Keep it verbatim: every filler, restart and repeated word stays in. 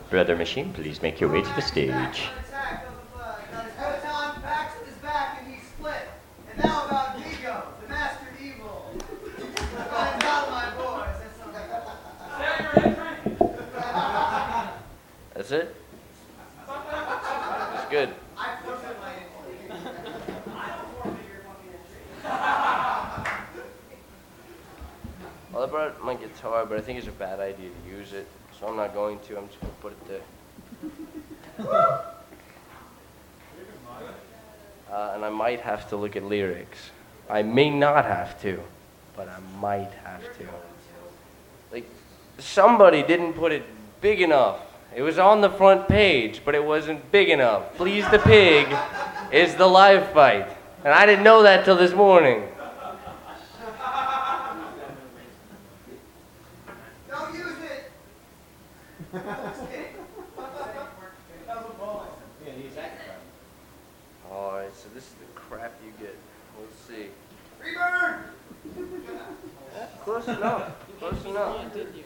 Brother Machine, please make your way to the stage. That's it? That's good. Well, I brought my guitar, but I think it's a bad idea to use it, so I'm not going to. I'm just going to put it there. Uh, and I might have to look at lyrics. I may not have to, but I might have to. Like, somebody didn't put it big enough. It was on the front page, but it wasn't big enough. Please the Pig is the live fight. And I didn't know that till this morning. Don't use it! Alright, so this is the crap you get. Let's see. Freebird! Yeah, close enough. Close enough.